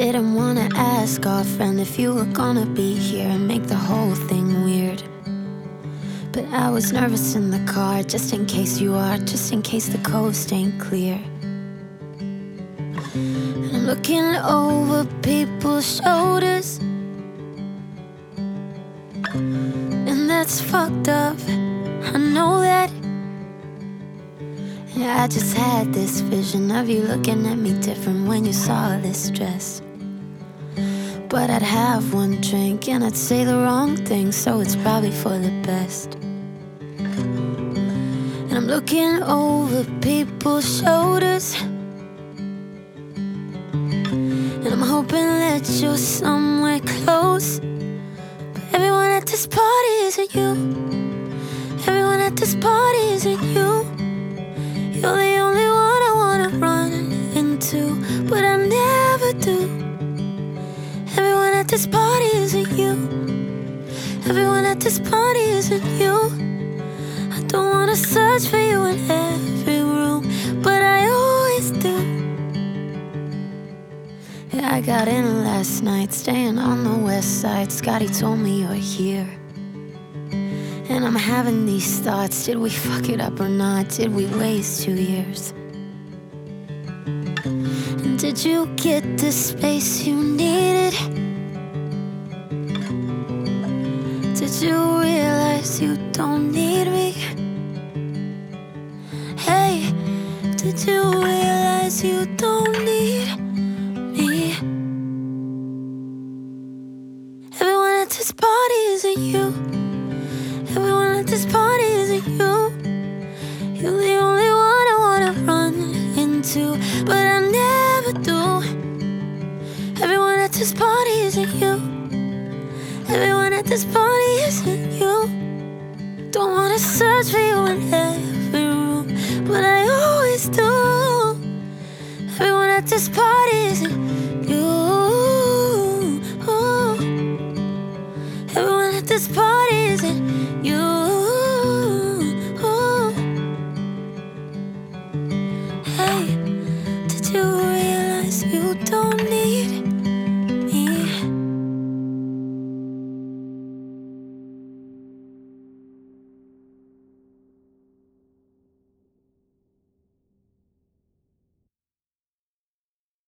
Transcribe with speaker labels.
Speaker 1: Didn't wanna ask our friend if you were gonna be here and make the whole thing weird. But I was nervous in the car, just in case you are, just in case the coast ain't clear. And I'm looking over people's shoulders, and that's fucked up, I know that. Yeah, I just had this vision of you looking at me different when you saw this dress. But I'd have one drink and I'd say the wrong thing, so it's probably for the best. And I'm looking over people's shoulders, and I'm hoping that you're somewhere close. But everyone at this party isn't you. Everyone at this party isn't you. You're the only one I wanna run into, but I never do. Everyone at this party isn't you. Everyone at this party isn't you. I don't wanna search for you in every room, but I always do. Yeah, I got in last night, staying on the west side. Scotty told me you're here, and I'm having these thoughts. Did we fuck it up or not? Did we waste 2 years? And did you get the space you needed? Did you realize you don't need me? Hey, did you realize you don't need me? Everyone at this party isn't you. Everyone at this party isn't you. You're the only one I wanna run into, but I never do. Everyone at this party isn't you. Everyone at this party isn't you. Don't wanna search for you in every room, but I always do. Everyone at this party isn't you. Everyone at this party isn't you.